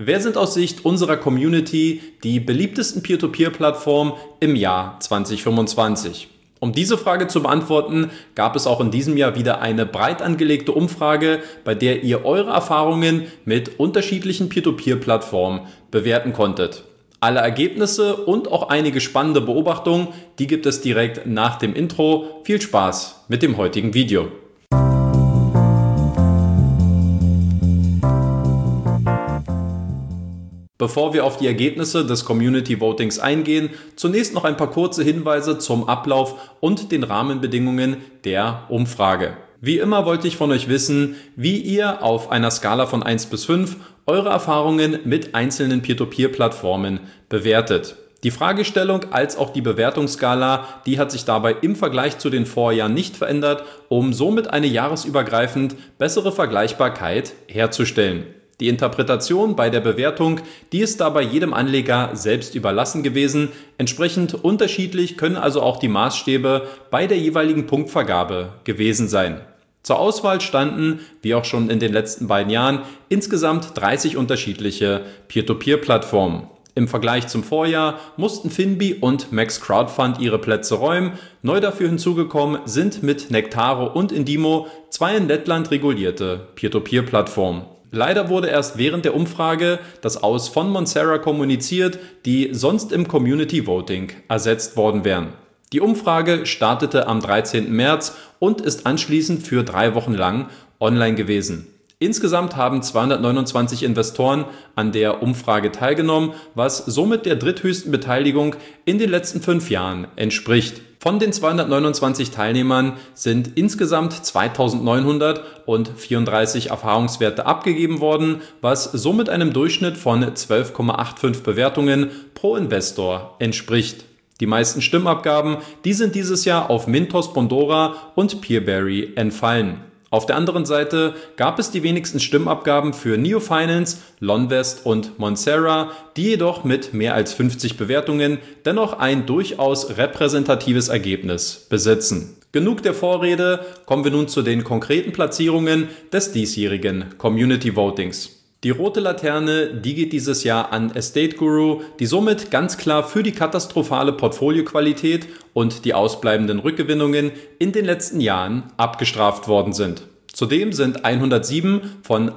Wer sind aus Sicht unserer Community die beliebtesten Peer-to-Peer-Plattformen im Jahr 2025? Um diese Frage zu beantworten, gab es auch in diesem Jahr wieder eine breit angelegte Umfrage, bei der ihr eure Erfahrungen mit unterschiedlichen Peer-to-Peer-Plattformen bewerten konntet. Alle Ergebnisse und auch einige spannende Beobachtungen, die gibt es direkt nach dem Intro. Viel Spaß mit dem heutigen Video. Bevor wir auf die Ergebnisse des Community Votings eingehen, zunächst noch ein paar kurze Hinweise zum Ablauf und den Rahmenbedingungen der Umfrage. Wie immer wollte ich von euch wissen, wie ihr auf einer Skala von 1 bis 5 eure Erfahrungen mit einzelnen Peer-to-Peer-Plattformen bewertet. Die Fragestellung als auch die Bewertungsskala, die hat sich dabei im Vergleich zu den Vorjahren nicht verändert, um somit eine jahresübergreifend bessere Vergleichbarkeit herzustellen. Die Interpretation bei der Bewertung, die ist dabei jedem Anleger selbst überlassen gewesen. Entsprechend unterschiedlich können also auch die Maßstäbe bei der jeweiligen Punktvergabe gewesen sein. Zur Auswahl standen, wie auch schon in den letzten beiden Jahren, insgesamt 30 unterschiedliche Peer-to-Peer-Plattformen. Im Vergleich zum Vorjahr mussten Finbi und Max Crowdfund ihre Plätze räumen. Neu dafür hinzugekommen sind mit Nektaro und Indimo zwei in Lettland regulierte Peer-to-Peer-Plattformen. Leider wurde erst während der Umfrage das Aus von Monstera kommuniziert, die sonst im Community Voting ersetzt worden wären. Die Umfrage startete am 13. März und ist anschließend für 3 Wochen lang online gewesen. Insgesamt haben 229 Investoren an der Umfrage teilgenommen, was somit der dritthöchsten Beteiligung in den letzten 5 Jahren entspricht. Von den 229 Teilnehmern sind insgesamt 2934 Erfahrungswerte abgegeben worden, was somit einem Durchschnitt von 12,85 Bewertungen pro Investor entspricht. Die meisten Stimmabgaben, die sind dieses Jahr auf Mintos, Bondora und Peerberry entfallen. Auf der anderen Seite gab es die wenigsten Stimmabgaben für Neo Finance, Lonvest und Monstera, die jedoch mit mehr als 50 Bewertungen dennoch ein durchaus repräsentatives Ergebnis besitzen. Genug der Vorrede, kommen wir nun zu den konkreten Platzierungen des diesjährigen Community Votings. Die rote Laterne, die geht dieses Jahr an Estate Guru, die somit ganz klar für die katastrophale Portfolioqualität und die ausbleibenden Rückgewinnungen in den letzten Jahren abgestraft worden sind. Zudem sind 107 von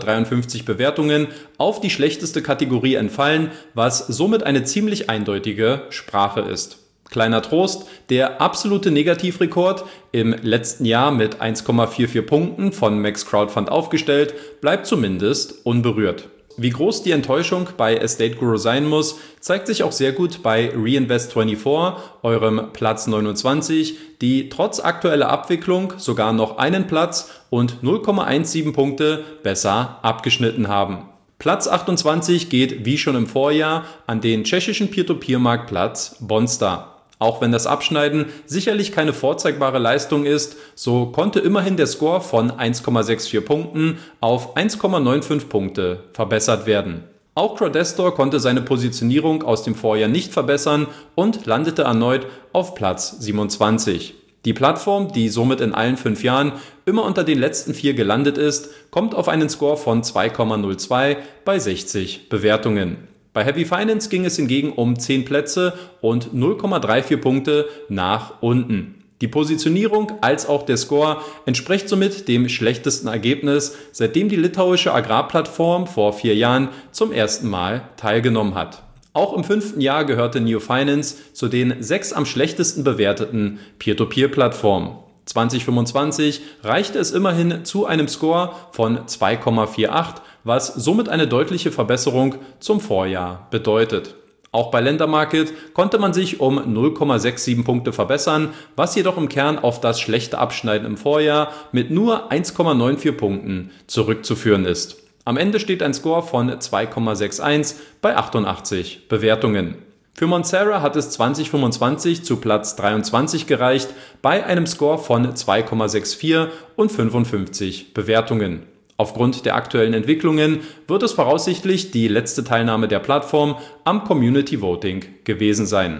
153 Bewertungen auf die schlechteste Kategorie entfallen, was somit eine ziemlich eindeutige Sprache ist. Kleiner Trost, der absolute Negativrekord im letzten Jahr mit 1,44 Punkten von Max Crowdfund aufgestellt, bleibt zumindest unberührt. Wie groß die Enttäuschung bei Estate Guru sein muss, zeigt sich auch sehr gut bei Reinvest24, eurem Platz 29, die trotz aktueller Abwicklung sogar noch einen Platz und 0,17 Punkte besser abgeschnitten haben. Platz 28 geht wie schon im Vorjahr an den tschechischen Peer-to-Peer-Marktplatz Bonsta. Auch wenn das Abschneiden sicherlich keine vorzeigbare Leistung ist, so konnte immerhin der Score von 1,64 Punkten auf 1,95 Punkte verbessert werden. Auch Crowdestor konnte seine Positionierung aus dem Vorjahr nicht verbessern und landete erneut auf Platz 27. Die Plattform, die somit in allen 5 Jahren immer unter den letzten 4 gelandet ist, kommt auf einen Score von 2,02 bei 60 Bewertungen. Bei Heavy Finance ging es hingegen um 10 Plätze und 0,34 Punkte nach unten. Die Positionierung als auch der Score entspricht somit dem schlechtesten Ergebnis, seitdem die litauische Agrarplattform vor 4 Jahren zum ersten Mal teilgenommen hat. Auch im 5. Jahr gehörte Neo Finance zu den 6 am schlechtesten bewerteten Peer-to-Peer-Plattformen. 2025 reichte es immerhin zu einem Score von 2,48, was somit eine deutliche Verbesserung zum Vorjahr bedeutet. Auch bei Ländermarket konnte man sich um 0,67 Punkte verbessern, was jedoch im Kern auf das schlechte Abschneiden im Vorjahr mit nur 1,94 Punkten zurückzuführen ist. Am Ende steht ein Score von 2,61 bei 88 Bewertungen. Für Monstera hat es 2025 zu Platz 23 gereicht, bei einem Score von 2,64 und 55 Bewertungen. Aufgrund der aktuellen Entwicklungen wird es voraussichtlich die letzte Teilnahme der Plattform am Community Voting gewesen sein.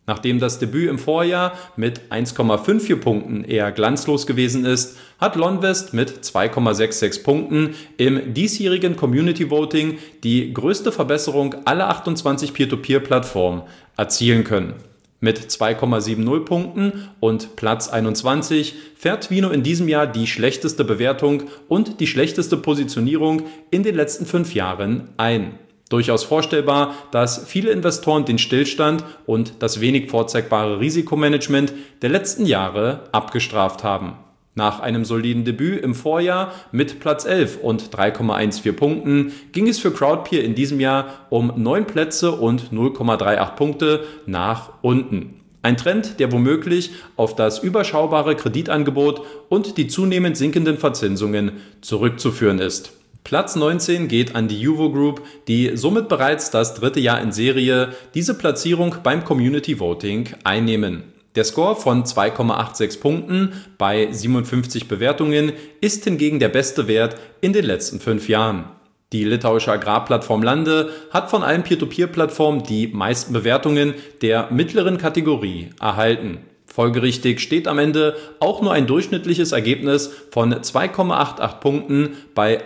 Nachdem das Debüt im Vorjahr mit 1,54 Punkten eher glanzlos gewesen ist, hat LonVest mit 2,66 Punkten im diesjährigen Community Voting die größte Verbesserung aller 28 Peer-to-Peer-Plattformen erzielen können. Mit 2,70 Punkten und Platz 21 fährt Vino in diesem Jahr die schlechteste Bewertung und die schlechteste Positionierung in den letzten 5 Jahren ein. Durchaus vorstellbar, dass viele Investoren den Stillstand und das wenig vorzeigbare Risikomanagement der letzten Jahre abgestraft haben. Nach einem soliden Debüt im Vorjahr mit Platz 11 und 3,14 Punkten ging es für Crowdpeer in diesem Jahr um 9 Plätze und 0,38 Punkte nach unten. Ein Trend, der womöglich auf das überschaubare Kreditangebot und die zunehmend sinkenden Verzinsungen zurückzuführen ist. Platz 19 geht an die Juvo Group, die somit bereits das 3. Jahr in Serie diese Platzierung beim Community Voting einnehmen. Der Score von 2,86 Punkten bei 57 Bewertungen ist hingegen der beste Wert in den letzten 5 Jahren. Die litauische Agrarplattform Lande hat von allen Peer-to-Peer-Plattformen die meisten Bewertungen der mittleren Kategorie erhalten. Folgerichtig steht am Ende auch nur ein durchschnittliches Ergebnis von 2,88 Punkten bei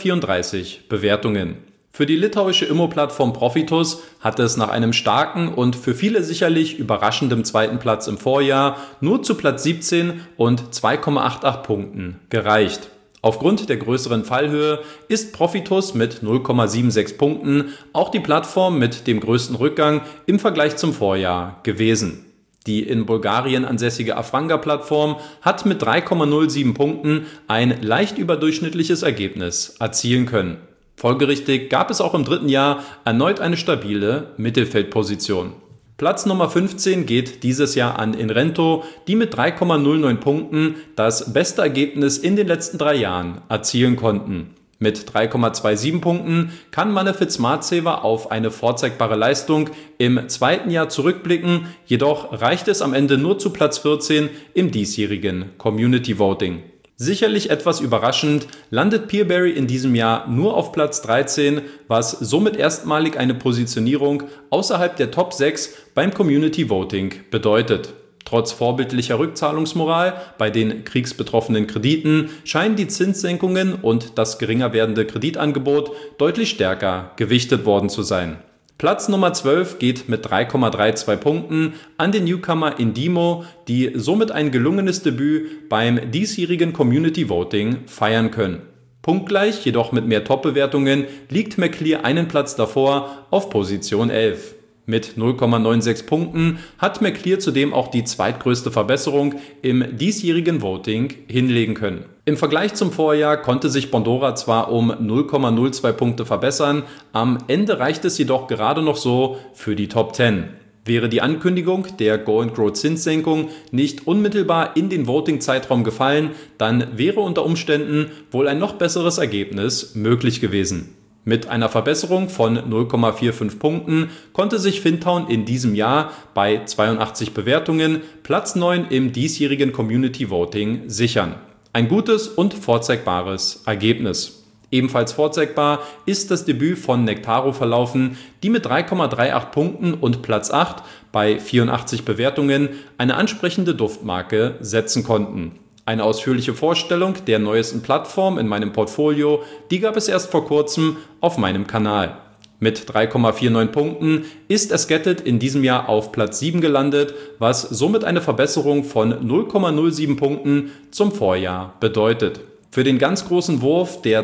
134 Bewertungen. Für die litauische Immo-Plattform Profitus hat es nach einem starken und für viele sicherlich überraschenden 2. Platz im Vorjahr nur zu Platz 17 und 2,88 Punkten gereicht. Aufgrund der größeren Fallhöhe ist Profitus mit 0,76 Punkten auch die Plattform mit dem größten Rückgang im Vergleich zum Vorjahr gewesen. Die in Bulgarien ansässige Afranga-Plattform hat mit 3,07 Punkten ein leicht überdurchschnittliches Ergebnis erzielen können. Folgerichtig gab es auch im 3. Jahr erneut eine stabile Mittelfeldposition. Platz Nummer 15 geht dieses Jahr an Inrento, die mit 3,09 Punkten das beste Ergebnis in den letzten 3 Jahren erzielen konnten. Mit 3,27 Punkten kann Manfred Smartsaver auf eine vorzeigbare Leistung im 2. Jahr zurückblicken, jedoch reicht es am Ende nur zu Platz 14 im diesjährigen Community Voting. Sicherlich etwas überraschend landet Peerberry in diesem Jahr nur auf Platz 13, was somit erstmalig eine Positionierung außerhalb der Top 6 beim Community Voting bedeutet. Trotz vorbildlicher Rückzahlungsmoral bei den kriegsbetroffenen Krediten scheinen die Zinssenkungen und das geringer werdende Kreditangebot deutlich stärker gewichtet worden zu sein. Platz Nummer 12 geht mit 3,32 Punkten an den Newcomer Indimo, die somit ein gelungenes Debüt beim diesjährigen Community Voting feiern können. Punktgleich, jedoch mit mehr Top-Bewertungen, liegt McClear einen Platz davor auf Position 11. Mit 0,96 Punkten hat McClear zudem auch die zweitgrößte Verbesserung im diesjährigen Voting hinlegen können. Im Vergleich zum Vorjahr konnte sich Bondora zwar um 0,02 Punkte verbessern, am Ende reicht es jedoch gerade noch so für die Top 10. Wäre die Ankündigung der Go-and-Grow-Zinssenkung nicht unmittelbar in den Voting-Zeitraum gefallen, dann wäre unter Umständen wohl ein noch besseres Ergebnis möglich gewesen. Mit einer Verbesserung von 0,45 Punkten konnte sich Fintown in diesem Jahr bei 82 Bewertungen Platz 9 im diesjährigen Community Voting sichern. Ein gutes und vorzeigbares Ergebnis. Ebenfalls vorzeigbar ist das Debüt von Nectaro verlaufen, die mit 3,38 Punkten und Platz 8 bei 84 Bewertungen eine ansprechende Duftmarke setzen konnten. Eine ausführliche Vorstellung der neuesten Plattform in meinem Portfolio, die gab es erst vor kurzem auf meinem Kanal. Mit 3,49 Punkten ist Esketit in diesem Jahr auf Platz 7 gelandet, was somit eine Verbesserung von 0,07 Punkten zum Vorjahr bedeutet. Für den ganz großen Wurf, der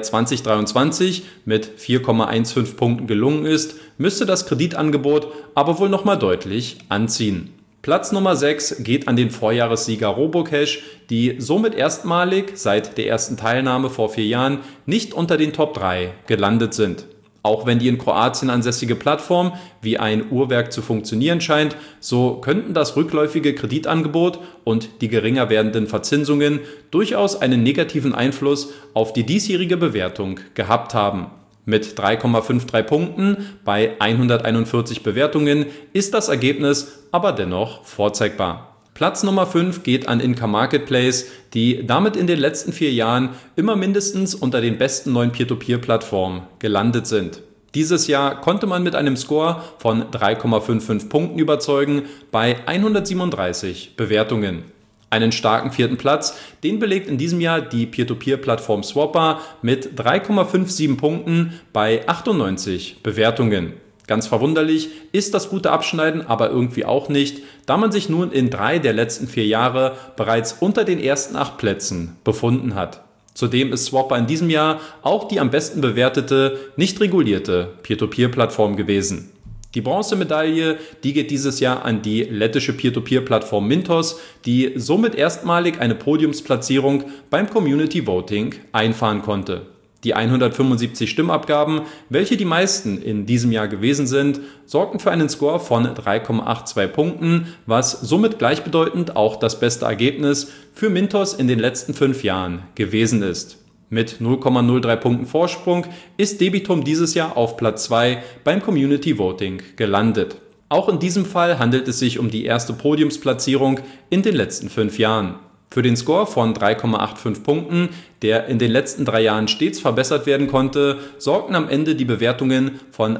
2023 mit 4,15 Punkten gelungen ist, müsste das Kreditangebot aber wohl nochmal deutlich anziehen. Platz Nummer 6 geht an den Vorjahressieger Robocash, die somit erstmalig seit der ersten Teilnahme vor 4 Jahren nicht unter den Top 3 gelandet sind. Auch wenn die in Kroatien ansässige Plattform wie ein Uhrwerk zu funktionieren scheint, so könnten das rückläufige Kreditangebot und die geringer werdenden Verzinsungen durchaus einen negativen Einfluss auf die diesjährige Bewertung gehabt haben. Mit 3,53 Punkten bei 141 Bewertungen ist das Ergebnis aber dennoch vorzeigbar. Platz Nummer 5 geht an Inka Marketplace, die damit in den letzten 4 Jahren immer mindestens unter den besten neuen Peer-to-Peer-Plattformen gelandet sind. Dieses Jahr konnte man mit einem Score von 3,55 Punkten überzeugen bei 137 Bewertungen. Einen starken vierten Platz, den belegt in diesem Jahr die Peer-to-Peer-Plattform Swappa mit 3,57 Punkten bei 98 Bewertungen. Ganz verwunderlich ist das gute Abschneiden aber irgendwie auch nicht, da man sich nun in 3 der letzten 4 Jahre bereits unter den ersten 8 Plätzen befunden hat. Zudem ist Swappa in diesem Jahr auch die am besten bewertete, nicht regulierte Peer-to-Peer-Plattform gewesen. Die Bronzemedaille, die geht dieses Jahr an die lettische Peer-to-Peer-Plattform Mintos, die somit erstmalig eine Podiumsplatzierung beim Community Voting einfahren konnte. Die 175 Stimmabgaben, welche die meisten in diesem Jahr gewesen sind, sorgten für einen Score von 3,82 Punkten, was somit gleichbedeutend auch das beste Ergebnis für Mintos in den letzten 5 Jahren gewesen ist. Mit 0,03 Punkten Vorsprung ist Debitum dieses Jahr auf Platz 2 beim Community Voting gelandet. Auch in diesem Fall handelt es sich um die erste Podiumsplatzierung in den letzten 5 Jahren. Für den Score von 3,85 Punkten, der in den letzten 3 Jahren stets verbessert werden konnte, sorgten am Ende die Bewertungen von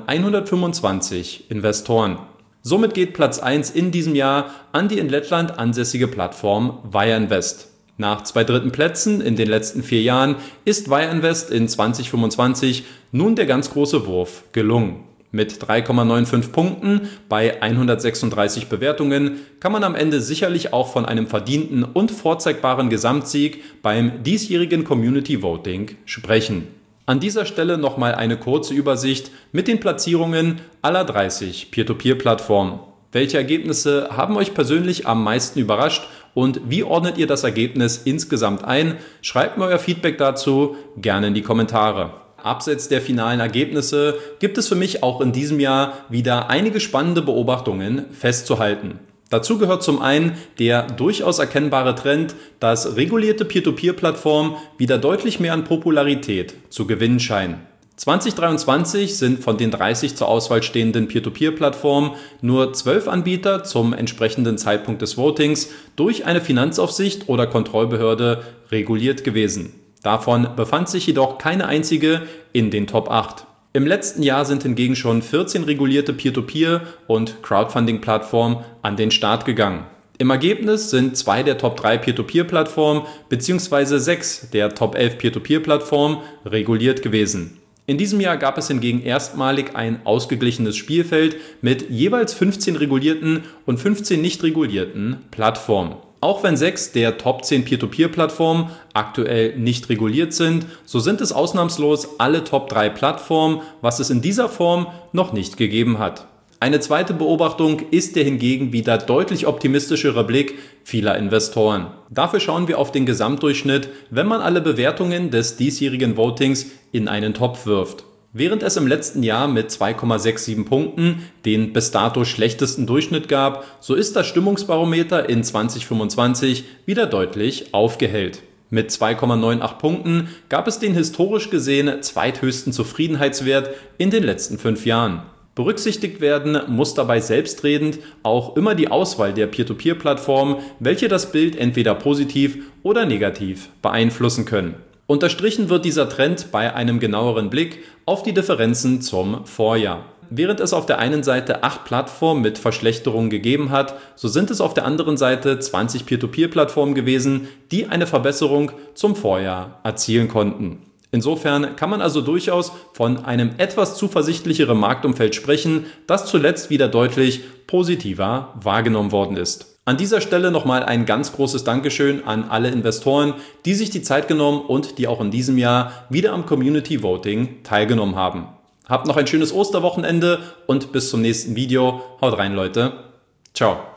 125 Investoren. Somit geht Platz 1 in diesem Jahr an die in Lettland ansässige Plattform WireInvest. Nach 2 dritten Plätzen in den letzten 4 Jahren ist WireInvest in 2025 nun der ganz große Wurf gelungen. Mit 3,95 Punkten bei 136 Bewertungen kann man am Ende sicherlich auch von einem verdienten und vorzeigbaren Gesamtsieg beim diesjährigen Community Voting sprechen. An dieser Stelle nochmal eine kurze Übersicht mit den Platzierungen aller 30 Peer-to-Peer-Plattformen. Welche Ergebnisse haben euch persönlich am meisten überrascht und wie ordnet ihr das Ergebnis insgesamt ein? Schreibt mir euer Feedback dazu gerne in die Kommentare. Abseits der finalen Ergebnisse gibt es für mich auch in diesem Jahr wieder einige spannende Beobachtungen festzuhalten. Dazu gehört zum einen der durchaus erkennbare Trend, dass regulierte Peer-to-Peer-Plattformen wieder deutlich mehr an Popularität zu gewinnen scheinen. 2023 sind von den 30 zur Auswahl stehenden Peer-to-Peer-Plattformen nur 12 Anbieter zum entsprechenden Zeitpunkt des Votings durch eine Finanzaufsicht oder Kontrollbehörde reguliert gewesen. Davon befand sich jedoch keine einzige in den Top 8. Im letzten Jahr sind hingegen schon 14 regulierte Peer-to-Peer- und Crowdfunding-Plattformen an den Start gegangen. Im Ergebnis sind 2 der Top 3 Peer-to-Peer-Plattformen bzw. 6 der Top 11 Peer-to-Peer-Plattformen reguliert gewesen. In diesem Jahr gab es hingegen erstmalig ein ausgeglichenes Spielfeld mit jeweils 15 regulierten und 15 nicht regulierten Plattformen. Auch wenn 6 der Top 10 Peer-to-Peer-Plattformen aktuell nicht reguliert sind, so sind es ausnahmslos alle Top 3 Plattformen, was es in dieser Form noch nicht gegeben hat. Eine zweite Beobachtung ist der hingegen wieder deutlich optimistischere Blick vieler Investoren. Dafür schauen wir auf den Gesamtdurchschnitt, wenn man alle Bewertungen des diesjährigen Votings in einen Topf wirft. Während es im letzten Jahr mit 2,67 Punkten den bis dato schlechtesten Durchschnitt gab, so ist das Stimmungsbarometer in 2025 wieder deutlich aufgehellt. Mit 2,98 Punkten gab es den historisch gesehen zweithöchsten Zufriedenheitswert in den letzten 5 Jahren. Berücksichtigt werden muss dabei selbstredend auch immer die Auswahl der Peer-to-Peer-Plattformen, welche das Bild entweder positiv oder negativ beeinflussen können. Unterstrichen wird dieser Trend bei einem genaueren Blick auf die Differenzen zum Vorjahr. Während es auf der einen Seite 8 Plattformen mit Verschlechterungen gegeben hat, so sind es auf der anderen Seite 20 Peer-to-Peer-Plattformen gewesen, die eine Verbesserung zum Vorjahr erzielen konnten. Insofern kann man also durchaus von einem etwas zuversichtlicheren Marktumfeld sprechen, das zuletzt wieder deutlich positiver wahrgenommen worden ist. An dieser Stelle nochmal ein ganz großes Dankeschön an alle Investoren, die sich die Zeit genommen und die auch in diesem Jahr wieder am Community Voting teilgenommen haben. Habt noch ein schönes Osterwochenende und bis zum nächsten Video. Haut rein, Leute. Ciao.